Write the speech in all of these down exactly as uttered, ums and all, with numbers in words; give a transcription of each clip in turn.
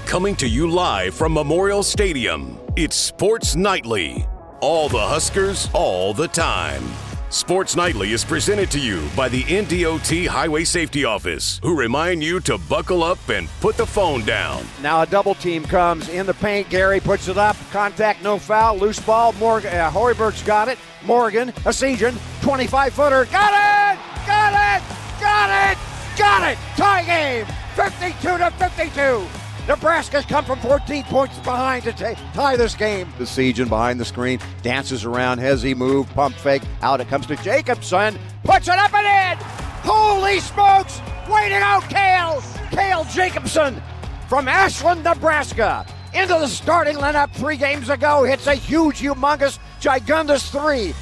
Coming to you live from Memorial Stadium, it's Sports Nightly. All the Huskers, all the time. Sports Nightly is presented to you by the N D O T Highway Safety Office, who remind you to buckle up and put the phone down. Now a double team comes in the paint. Gary puts it up. Contact, no foul. Loose ball. Morgan, uh, Hoiberg's got it. Morgan, Essegian, twenty-five footer. Got it! Got it! Got it! Got it! Tie game! fifty-two to fifty-two. Nebraska's come from fourteen points behind to t- tie this game. Essegian behind the screen, dances around, Hezzy move, pump fake, out it comes to Jacobson, puts it up and in! Holy smokes! Way to go, Cale! Cale Jacobson from Ashland, Nebraska, into the starting lineup three games ago, hits a huge, humongous, gigundous three.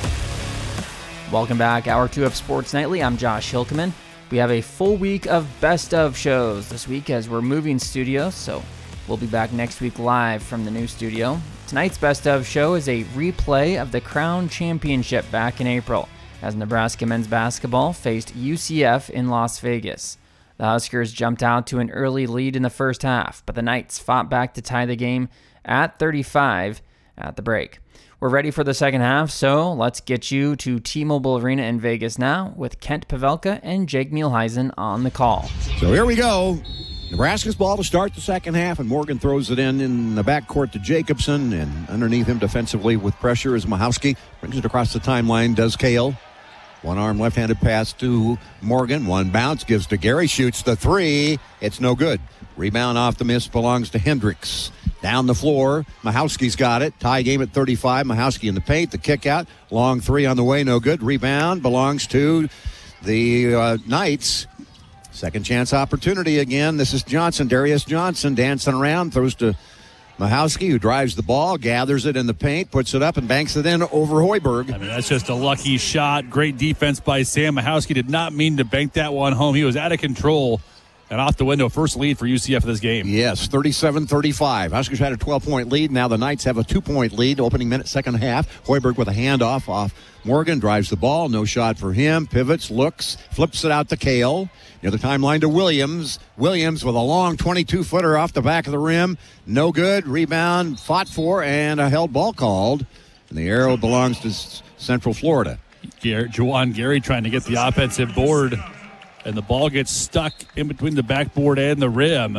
Welcome back, Hour two of Sports Nightly. I'm Josh Hilkeman. We have a full week of best of shows this week as we're moving studios, so we'll be back next week live from the new studio. Tonight's best of show is a replay of the Crown Championship back in April as Nebraska men's basketball faced U C F in Las Vegas. The Huskers jumped out to an early lead in the first half, but the Knights fought back to tie the game at thirty-five at the break. We're ready for the second half, so let's get you to T-Mobile Arena in Vegas now with Kent Pavelka and Jake Mielheisen on the call. So here we go. Nebraska's ball to start the second half, and Morgan throws it in in the backcourt to Jacobson, and underneath him defensively with pressure is Mahowski. Brings it across the timeline, does Cale. One arm left-handed pass to Morgan. One bounce gives to Gary, shoots the three. It's no good. Rebound off the miss belongs to Hendricks. Down the floor, Mahowski's got it. Tie game at thirty-five. Mahowski in the paint. The kick out. Long three on the way. No good. Rebound belongs to the uh, Knights. Second chance opportunity again. This is Johnson. Darius Johnson dancing around. Throws to Mahowski, who drives the ball, gathers it in the paint, puts it up, and banks it in over Hoiberg. I mean, that's just a lucky shot. Great defense by Sam. Mahowski did not mean to bank that one home. He was out of control. And off the window, first lead for U C F in this game. Yes, thirty-seven thirty-five. Huskers had a twelve-point lead. Now the Knights have a two-point lead. Opening minute, second half. Hoiberg with a handoff off Morgan. Drives the ball. No shot for him. Pivots, looks, flips it out to Cale. Near the timeline to Williams. Williams with a long twenty-two-footer off the back of the rim. No good. Rebound fought for and a held ball called. And the arrow belongs to Central Florida. Juwan Gary trying to get the offensive board. And the ball gets stuck in between the backboard and the rim.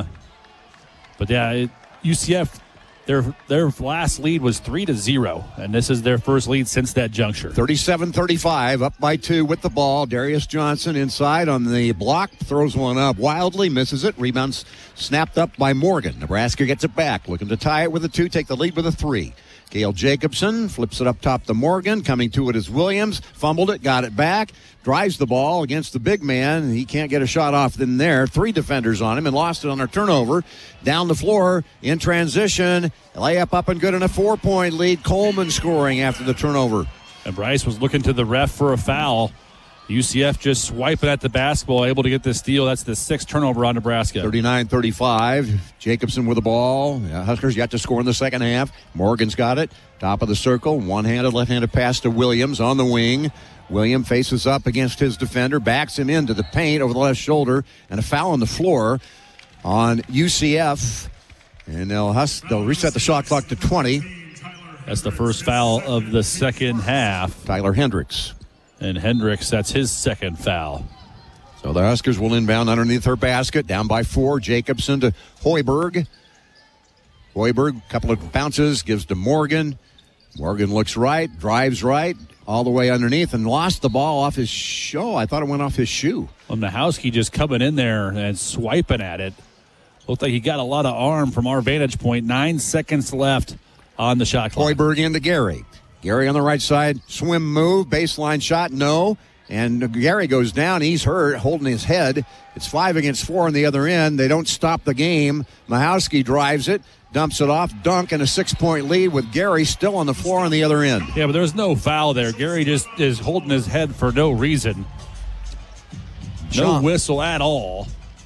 But yeah, it, U C F, their their last lead was three to zero, and this is their first lead since that juncture. thirty-seven thirty-five, up by two with the ball. Darius Johnson inside on the block, throws one up wildly, misses it. Rebounds snapped up by Morgan. Nebraska gets it back, looking to tie it with a two, take the lead with a three. Cale Jacobson flips it up top to Morgan. Coming to it is Williams. Fumbled it, got it back. Drives the ball against the big man. He can't get a shot off in there. Three defenders on him and lost it on a turnover. Down the floor in transition. Layup up and good in a four-point lead. Coleman scoring after the turnover. And Bryce was looking to the ref for a foul. U C F just swiping at the basketball, able to get the steal. That's the sixth turnover on Nebraska. thirty-nine thirty-five. Jacobson with the ball. Yeah, Huskers got to score in the second half. Morgan's got it. Top of the circle. One-handed, left-handed pass to Williams on the wing. William faces up against his defender, backs him into the paint over the left shoulder, and a foul on the floor on U C F. And they'll, hus- they'll reset the shot clock to twenty. That's the first foul of the second half. Tyler Hendricks. And Hendricks, that's his second foul. So the Huskers will inbound underneath her basket. Down by four. Jacobson to Hoiberg. Hoiberg, a couple of bounces, gives to Morgan. Morgan looks right, drives right, all the way underneath, and lost the ball off his shoe. I thought it went off his shoe. Well, Mahowski just coming in there and swiping at it. Looked like he got a lot of arm from our vantage point. Nine seconds left on the shot clock. Hoiberg into Gary. Gary on the right side, swim move, baseline shot, no. And Gary goes down. He's hurt, holding his head. It's five against four on the other end. They don't stop the game. Mahowski drives it, dumps it off, dunk, and a six-point lead with Gary still on the floor on the other end. Yeah, but there's no foul there. Gary just is holding his head for no reason. No John. whistle at all.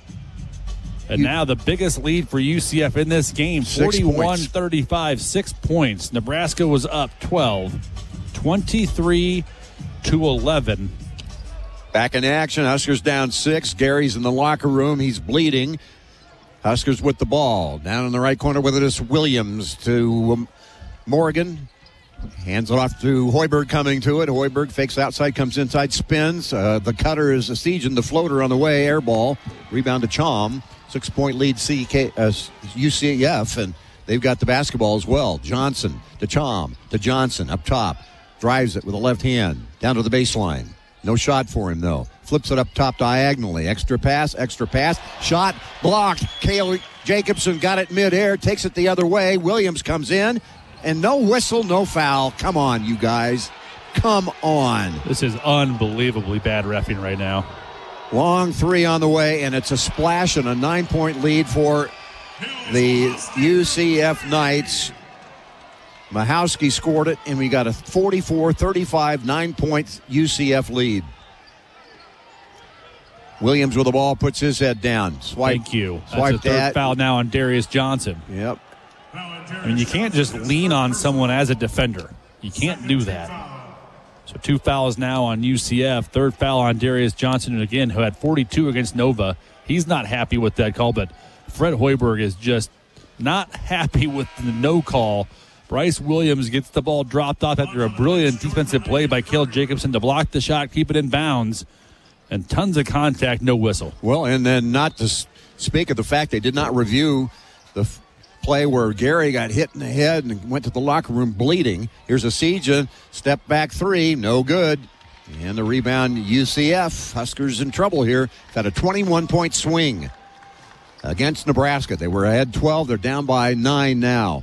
And you, now the biggest lead for U C F in this game, forty-one thirty-five, six points. Nebraska was up twelve, twenty-three to eleven. Back in action, Huskers down six. Gary's in the locker room. He's bleeding. Huskers with the ball. Down in the right corner with it is Williams to um, Morgan. Hands it off to Hoiberg coming to it. Hoiberg fakes outside, comes inside, spins. Uh, the cutter is Essegian, the floater on the way, air ball. Rebound to Chom. Six-point lead C K, uh, U C F, and they've got the basketball as well. Johnson to Chom to Johnson up top. Drives it with the left hand down to the baseline. No shot for him, though. Flips it up top diagonally. Extra pass, extra pass. Shot blocked. Cale Jacobson got it midair, takes it the other way. Williams comes in. And no whistle, no foul. Come on, you guys. Come on. This is unbelievably bad reffing right now. Long three on the way, and it's a splash and a nine-point lead for the U C F Knights. Mahowski scored it, and we got a forty-four thirty-five nine-point U C F lead. Williams with the ball, puts his head down. Swipe, Thank you. That's Swipe the third that. foul now on Darius Johnson. Yep. I mean, you can't just lean on someone as a defender. You can't do that. So two fouls now on U C F. Third foul on Darius Johnson, again, who had forty-two against Nova. He's not happy with that call, but Fred Hoiberg is just not happy with the no call. Bryce Williams gets the ball dropped off after a brilliant defensive play by Cale Jacobson to block the shot, keep it in bounds, and tons of contact, no whistle. Well, and then not to speak of the fact they did not review the f- play where Gary got hit in the head and went to the locker room bleeding. Here's Essegian, step back three, no good. And the rebound, U C F. Huskers in trouble here. Got a twenty-one-point swing against Nebraska. They were ahead twelve. They're down by nine now.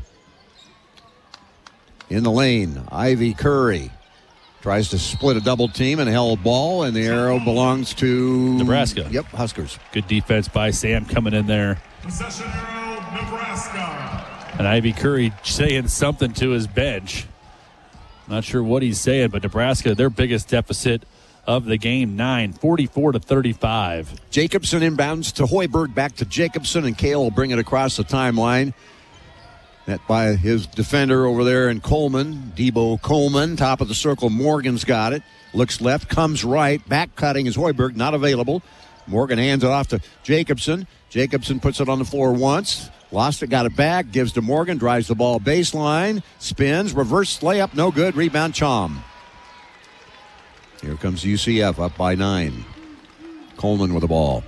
In the lane, Ivy Curry tries to split a double team and held ball, and the arrow belongs to Nebraska. Yep, Huskers. Good defense by Sam coming in there. Possession arrow, Nebraska. And Ivy Curry saying something to his bench. Not sure what he's saying, but Nebraska, their biggest deficit of the game, nine, forty-four to thirty-five. Jacobson inbounds to Hoiberg, back to Jacobson, and Cale will bring it across the timeline. Met by his defender over there in Coleman, Debo Coleman, top of the circle. Morgan's got it. Looks left, comes right. Back cutting is Hoiberg, not available. Morgan hands it off to Jacobson. Jacobson puts it on the floor once. Lost it, got it back, gives to Morgan, drives the ball baseline, spins, reverse layup, no good. Rebound, Chom. Here comes U C F up by nine. Coleman with the ball.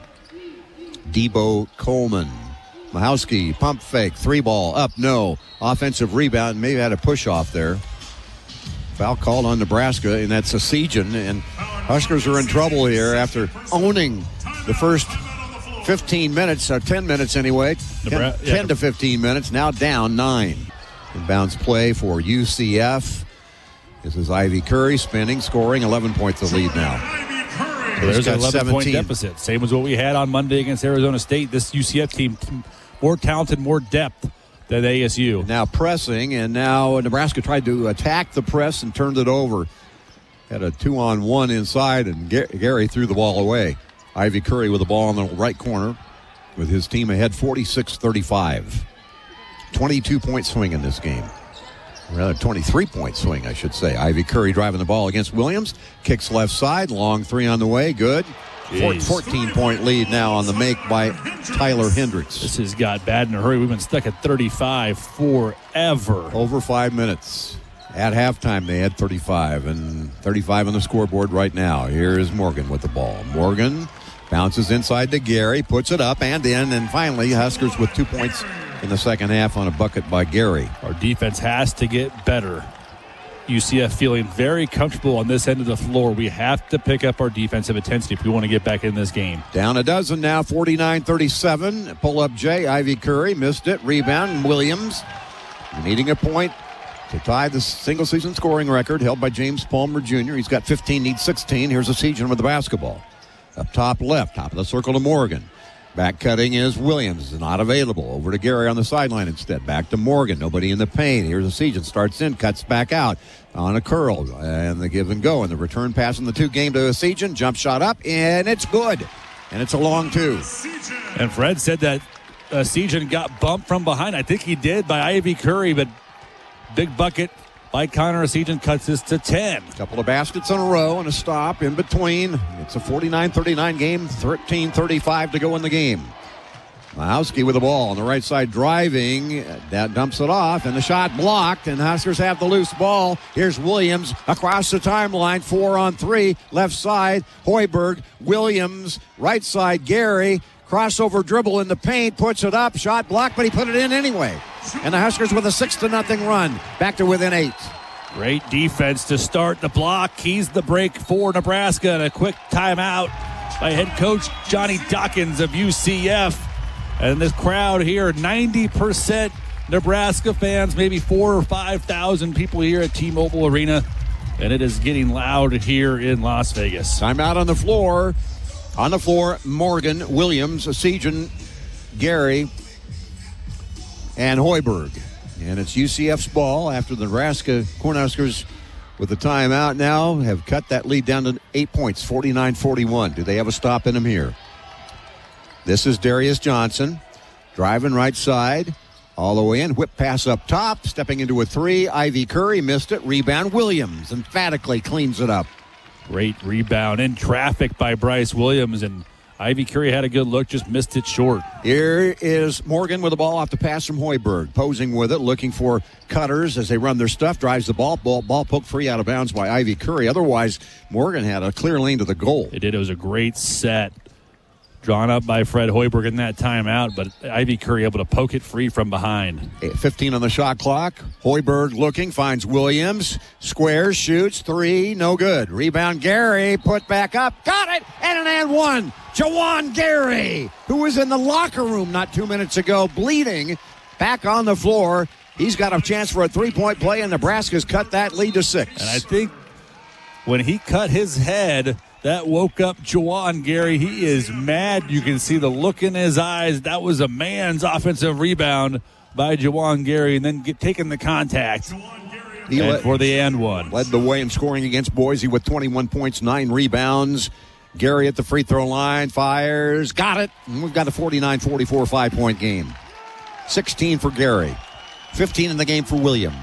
Debo Coleman. Mahowski, pump fake, three ball, up, no. Offensive rebound, maybe had a push off there. Foul called on Nebraska, and that's Essegian. And Huskers are in trouble here after owning the first fifteen minutes, or ten minutes anyway. Nebra- ten, yeah. ten to fifteen minutes, now down nine. Inbounds play for U C F. This is Ivy Curry spinning, scoring, eleven points the lead now. So there's an got eleven-point seventeen. deficit. Same as what we had on Monday against Arizona State. This U C F team, more talented, more depth than A S U. Now pressing, and now Nebraska tried to attack the press and turned it over. Had a two-on-one inside, and Gary threw the ball away. Ivy Curry with the ball in the right corner with his team ahead forty-six thirty-five. twenty-two-point swing in this game. Rather, twenty-three-point swing, I should say. Ivy Curry driving the ball against Williams. Kicks left side. Long three on the way. Good. Jeez. fourteen-point lead now on the make by Tyler Hendricks. This has got bad in a hurry. We've been stuck at thirty-five forever. Over five minutes. At halftime, they had thirty-five, and thirty-five on the scoreboard right now. Here is Morgan with the ball. Morgan bounces inside to Gary, puts it up and in, and finally Huskers with two points in the second half on a bucket by Gary. Our defense has to get better. U C F feeling very comfortable on this end of the floor. We have to pick up our defensive intensity if we want to get back in this game. Down a dozen now, forty-nine thirty-seven. Pull up Jay. Ivy Curry missed it. Rebound, Williams needing a point to tie the single-season scoring record held by James Palmer Junior He's got fifteen, needs sixteen. Here's Essegian with the basketball. Up top left, top of the circle to Morgan. Back cutting is Williams, not available. Over to Gary on the sideline instead. Back to Morgan, nobody in the paint. Here's Essegian, starts in, cuts back out on a curl. And the give and go. And the return pass in the two game to Essegian. Jump shot up, and it's good. And it's a long two. And Fred said that Essegian got bumped from behind. I think he did by Ivy Curry, but big bucket by Connor Essegian cuts this to ten. Couple of baskets in a row and a stop in between. It's a forty-nine thirty-nine game, thirteen thirty-five to go in the game. Mahowski with the ball on the right side driving. That dumps it off, and the shot blocked, and the Huskers have the loose ball. Here's Williams across the timeline, four on three, left side. Hoiberg, Williams, right side, Gary. Crossover dribble in the paint, puts it up, shot blocked, but he put it in anyway. And the Huskers with a six to nothing run, back to within eight. Great defense to start the block. Keys the break for Nebraska, and a quick timeout by head coach Johnny Dawkins of U C F. And this crowd here, ninety percent Nebraska fans, maybe four or five thousand people here at T-Mobile Arena. And it is getting loud here in Las Vegas. Timeout on the floor. On the floor, Morgan, Williams, Sejan, Gary, and Hoiberg. And it's U C F's ball after the Nebraska Cornhuskers with the timeout now have cut that lead down to eight points, forty-nine forty-one. Do they have a stop in them here? This is Darius Johnson driving right side all the way in. Whip pass up top, stepping into a three. Ivy Curry missed it. Rebound. Williams emphatically cleans it up. Great rebound in traffic by Bryce Williams, and Ivy Curry had a good look, just missed it short. Here is Morgan with the ball off the pass from Hoiberg, posing with it, looking for cutters as they run their stuff, drives the ball, ball, ball poked free out of bounds by Ivy Curry. Otherwise, Morgan had a clear lane to the goal. It did. It was a great set drawn up by Fred Hoiberg in that timeout, but Ivy Curry able to poke it free from behind. fifteen on the shot clock. Hoiberg looking, finds Williams, squares, shoots, three, no good. Rebound, Gary, put back up, got it, and an and one. Jawan Gary, who was in the locker room not two minutes ago, bleeding, back on the floor. He's got a chance for a three-point play, and Nebraska's cut that lead to six. And I think when he cut his head, that woke up Jawan Gary. He is mad. You can see the look in his eyes. That was a man's offensive rebound by Jawan Gary, and then get, taking the contact he and led, for the and one. Led the way in scoring against Boise with twenty-one points, nine rebounds. Gary at the free throw line, fires, got it. And we've got a forty-nine forty-four five-point game. sixteen for Gary, fifteen in the game for Williams.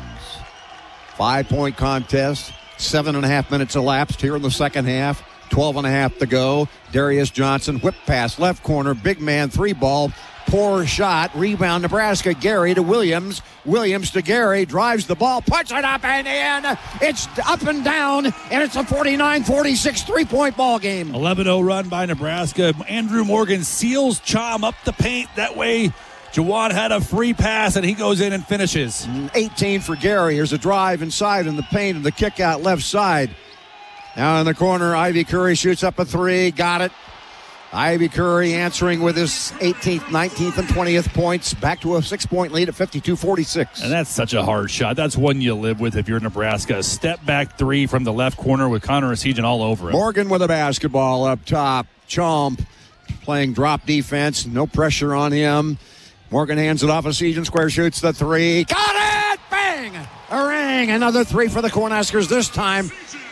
Five-point contest, seven and a half minutes elapsed here in the second half. twelve and a half to go. Darius Johnson, whip pass, left corner, big man, three ball, poor shot, rebound Nebraska. Gary to Williams, Williams to Gary, drives the ball, puts it up and in. It's up and down, and it's a forty-nine forty-six three-point ball game. eleven oh run by Nebraska. Andrew Morgan seals Chom up the paint. That way, Jawan had a free pass, and he goes in and finishes. eighteen for Gary. Here's a drive inside in the paint and the kick out left side. Now in the corner, Ivy Curry shoots up a three. Got it. Ivy Curry answering with his eighteenth, nineteenth, and twentieth points. Back to a six-point lead at fifty-two forty-six. And that's such a hard shot. That's one you live with if you're Nebraska. A step back three from the left corner with Connor Sejan all over it. Morgan with a basketball up top. Chomp playing drop defense. No pressure on him. Morgan hands it off. Sejan square shoots the three. Got it! Bang! A ring. Another three for the Cornhuskers. This time,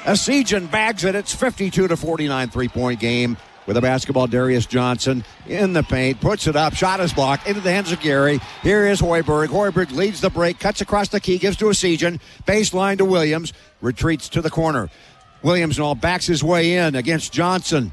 Sejan bags it. It's fifty-two to forty-nine three-point game. With a basketball, Darius Johnson in the paint, puts it up, shot is blocked, into the hands of Gary. Here is Hoiberg. Hoiberg leads the break, cuts across the key, gives to Sejan, baseline to Williams, retreats to the corner. Williams now backs his way in against Johnson.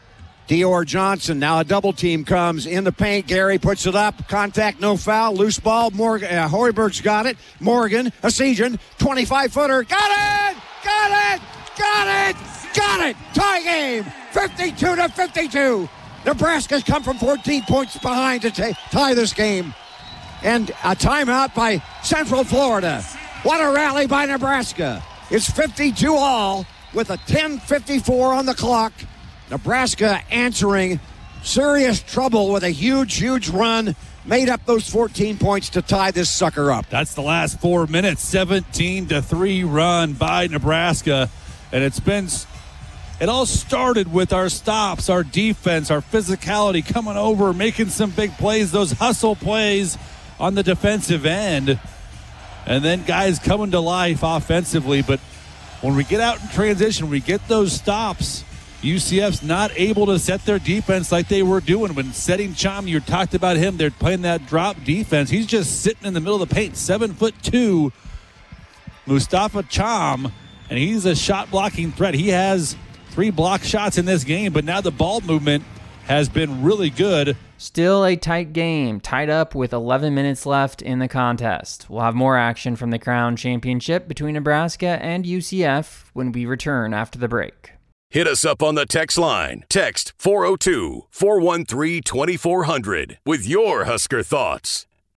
Dior Johnson, now a double team comes in the paint. Gary puts it up, contact, no foul, loose ball. Morgan, uh, Hoiberg's got it. Morgan, Sejan, twenty-five footer, got it, got it, got it, got it. Tie game. fifty-two to fifty-two. Nebraska's come from fourteen points behind to t- tie this game. And a timeout by Central Florida. What a rally by Nebraska. It's fifty-two all with a ten fifty-four on the clock. Nebraska answering serious trouble with a huge, huge run. Made up those fourteen points to tie this sucker up. That's the last four minutes. seventeen to three run by Nebraska. And it's been... It all started with our stops, our defense, our physicality coming over, making some big plays, those hustle plays on the defensive end. And then guys coming to life offensively. But when we get out in transition, we get those stops. U C F's not able to set their defense like they were doing. When setting Chom, you talked about him, they're playing that drop defense. He's just sitting in the middle of the paint, seven foot two, Mustafa Chom, and he's a shot blocking threat. He has three block shots in this game, but now the ball movement has been really good Still a tight game, tied up with eleven minutes left in the contest. We'll have more action from the Crown Championship between Nebraska and U C F when we return after the break. Hit us up on the text line. Text four oh two, four one three, two four zero zero with your Husker thoughts.